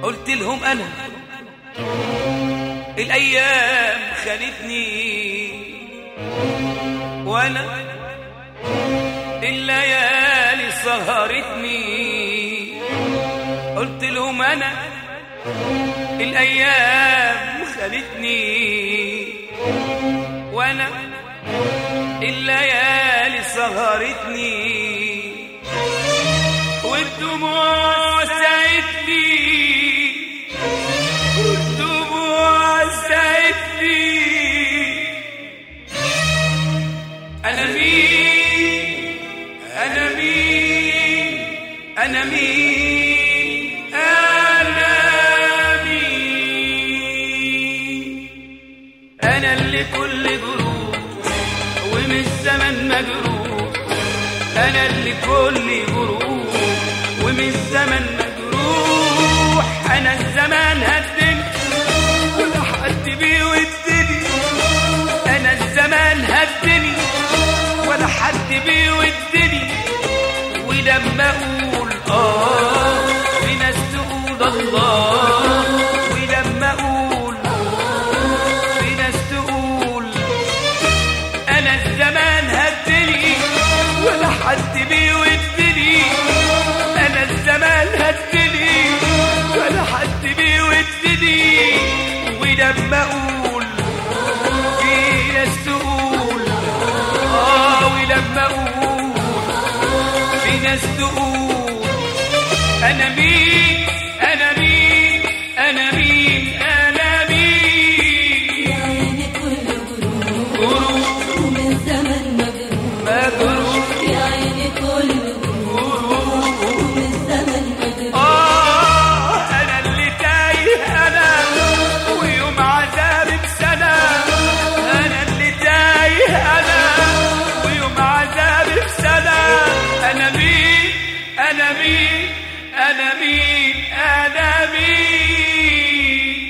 قلت لهم أنا الأيام خانتني وأنا الليالي سهرتني. قلت لهم أنا الأيام خانتني وأنا الليالي سهرتني والدموع ساعدتني والدموع ساعدتني. أنا مين أنا مين أنا مين أنا مين. أنا اللي كل جروح ومن الزمن مجروح. أنا اللي كل جروح ومن الزمن مجروح. أنا الزمان هدني ولا حد بيودني. أنا الزمان هدني ولا حد بيودني. ولما أقول في ناس تقول الله. ولما أقول في ناس تقول أنا الزمان هدني ولا حد بيودني. أنا الزمان هدني ولا حد بيودني. ولما أقول في ناس تقول ولما أقول في ناس تقول أنا مين أنا مين أنا مين أنا مين. يا عيني كل غروب ومن زمن مجروح. يا عيني كل غروب ومن زمن مجروح. أنا اللي تايه أنا ويوم عذابي بسنة. أنا اللي تايه أنا ويوم عذابي بسنة. أنا مين أنا مين أنا مين أنا مين.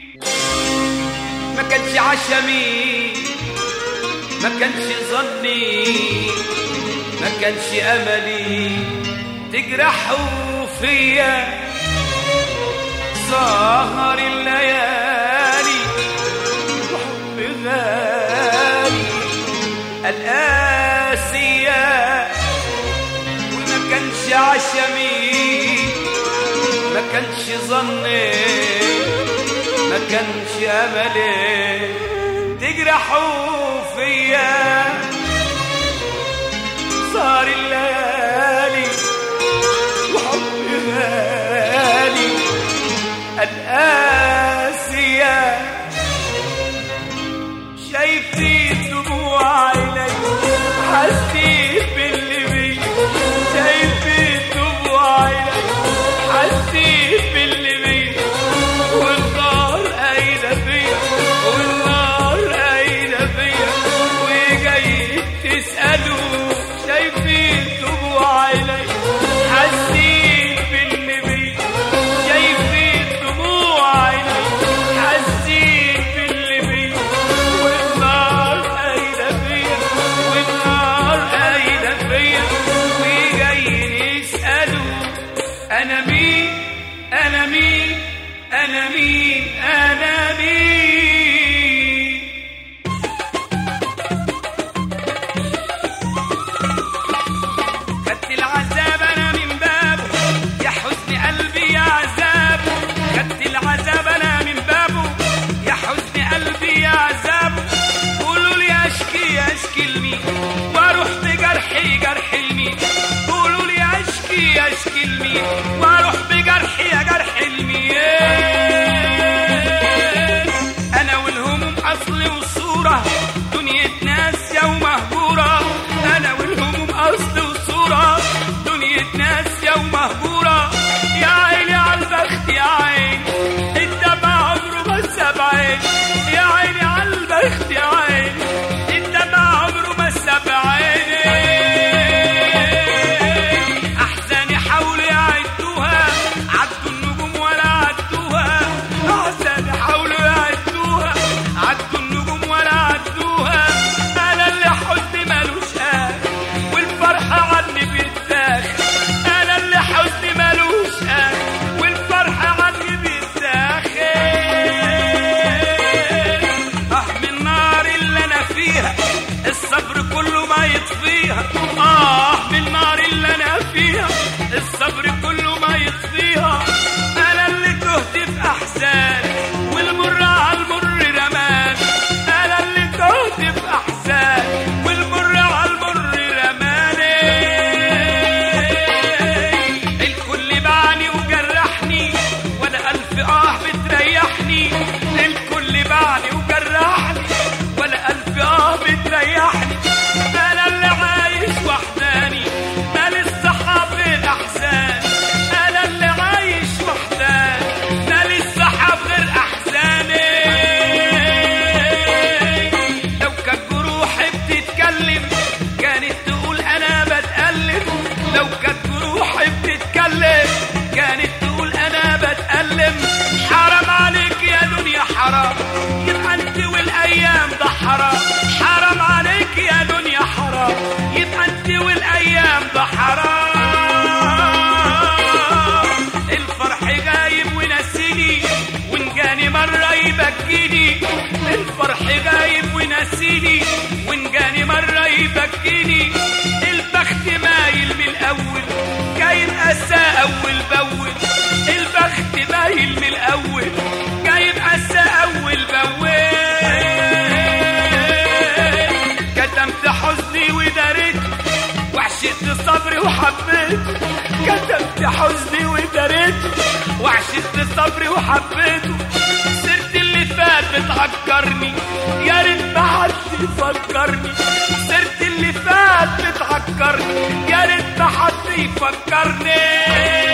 ما كانش عشمي ما كانش ظني ما كانش أملي تجرحوا فيا. سهر الليالي وحب غالي القاسية. وما كانش عشمي ما كانش ظني ما كانش أملي تجرحوا فيا. سهر الليالي وحب غالي القاسية. شايفين دموع عيني حسيت باللي بيا. شايفين دموع عيني حسيت باللي بيا. والنار قايدة فيا والنار قايدة فيا. وجاي تسألوا شايفين دموع عيني حسيت باللي بيا. شايفين دموع عيني حسيت باللي بيا. والنار قايدة فيا والنار قايدة فيا. وجايين يسألوا أنا مين أنا مين أنا مين أنا مين. خدت العذاب أنا من بابه يا حزن قلبي يا عذابه. خدت العذاب أنا من بابه يا حزن قلبي يا عذابه. قولوا لي أشكي أشكي لمين وأروح بجرحي جرح لمين. قولوا لي أشكي أشكي لمين وأروح بجرحي يا جرح لمين. يرضيني وإن جاني مرة يبكيني. البخت مايل من الأول جاي الأسى أول بأول. البخت مايل من الأول جاي الأسى أول بأول. كتمت حزني وداريت وعشقت صبري وحبيت. كتمت حزني وداريت وعشقت صبري وحبيته. سرت اللي فات بتعكرني يا ريت ما حد يفكرني. سرت اللي فات بتعكرني يا ريت ما حد يفكرني.